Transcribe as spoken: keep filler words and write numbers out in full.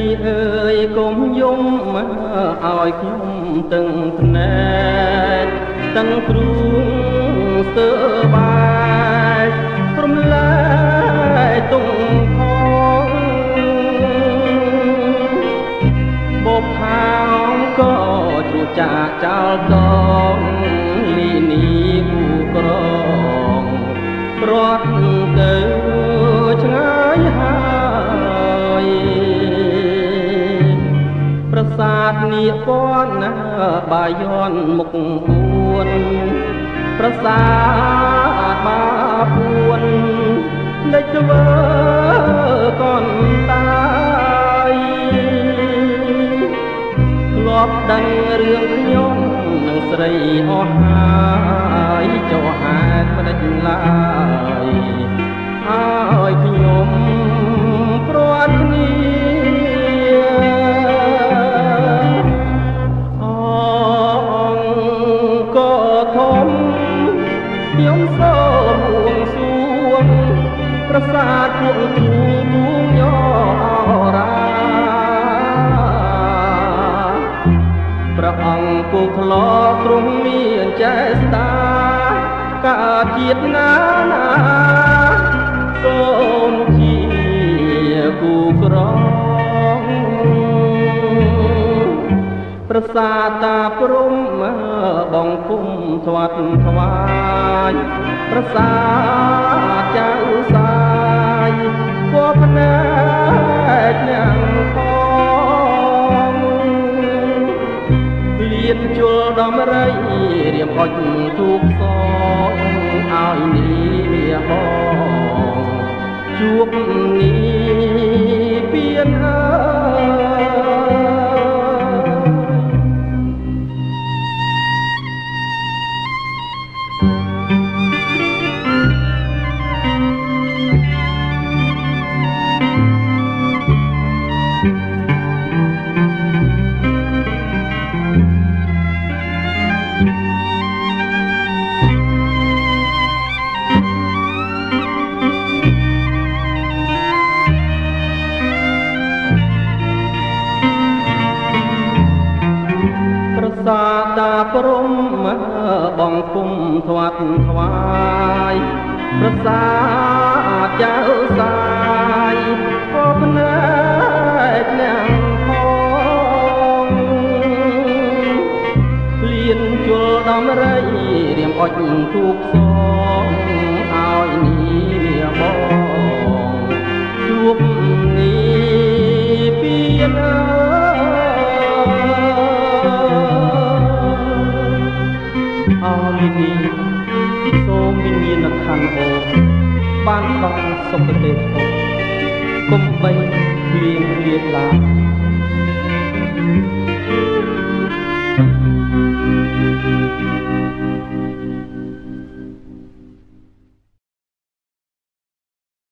អើយកុំយំឲ្យខ្ញុំទាំងភ្នែកទាំងទ្រូងស្ទើបាយព្រមលែទុំផងបបផាងក៏ជ្រួចាចោលដងលីនីគូក្រងរត់ទៅឆ្ងាយហើយប្រាសាទនាគពន់ណាបាយ័នមុខពួនប្រាសាទបាពួនលេចធ្វើកនតាយធ្លាប់ដឹងរឿងខ្ញុំនឹងស្រីអស់ហើយចុះហេតុមិនដេចឡើយឲ្យខ្ញុំព្រាត់គ្នាអង្គធំខ្ញុំសូមបួងសួងប្រាសាទពួកទូទូងយោរាព្រះអង្គគូក្លោទ្រង់មានចេស្តាកើតជាតិណាណាសូមជាគូក្រងប្រាសាទតាព្រំបងគុំស្វាត់ថ្វាយប្រាសាទចៅសាយគួភ្នែកញ៉ាំផងលៀនជុលដំរីរៀមអុចទូកសងឲ្យនេះបងជួបនេះពៀនអើសាតាព្រំបងគុំស្វាត់ថ្វាយប្រាសាទចៅសាយក៏ភ្នែកអ្នកផងលៀនជុលដំរីរៀមអុចទូកសងឲ្យនេះបងជួបនេះពៀនអលីនីសូមវិញ្ញាណក្ខន្ធអូបានដល់សុគតិភពគុំបីភ្លៀងភ្លៀងឡា